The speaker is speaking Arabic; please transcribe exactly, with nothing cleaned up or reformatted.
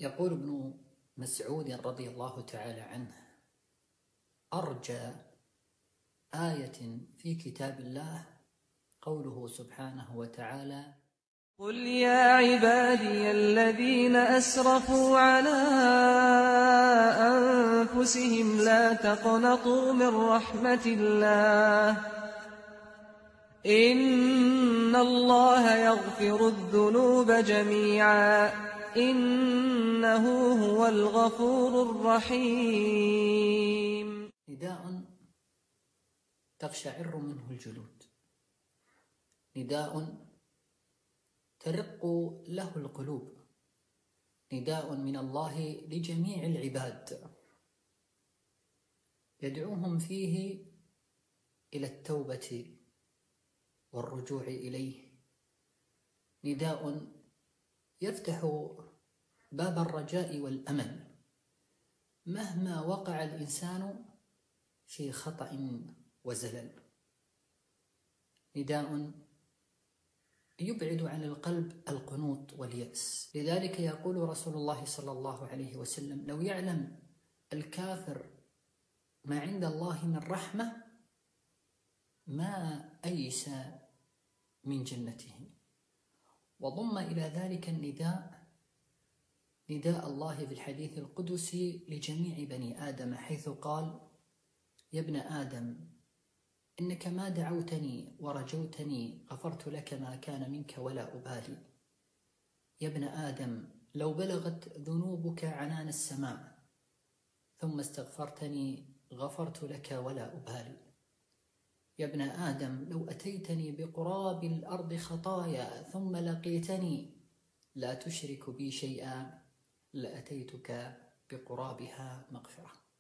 يقول ابن مسعود رضي الله تعالى عنه: أرجى آية في كتاب الله قوله سبحانه وتعالى: قل يا عبادي الذين أسرفوا على أنفسهم لا تقنطوا من رحمة الله إن الله يغفر الذنوب جميعا إنه هو الغفور الرحيم. نداء تقشعر منه الجلود، نداء ترق له القلوب، نداء من الله لجميع العباد يدعوهم فيه إلى التوبة والرجوع إليه، نداء يفتح باب الرجاء والأمل مهما وقع الإنسان في خطأ وزلل، نداء يبعد عن القلب القنوط واليأس. لذلك يقول رسول الله صلى الله عليه وسلم: لو يعلم الكافر ما عند الله من رحمة ما أيس من جنته. وضم إلى ذلك النداء نداء الله في الحديث القدسي لجميع بني آدم، حيث قال: يا ابن آدم إنك ما دعوتني ورجوتني غفرت لك ما كان منك ولا أبالي. يا ابن آدم لو بلغت ذنوبك عنان السماء ثم استغفرتني غفرت لك ولا أبالي. يا ابن آدم لو أتيتني بقراب الأرض خطايا ثم لقيتني لا تشرك بي شيئا لأتيتك بقرابها مغفرة.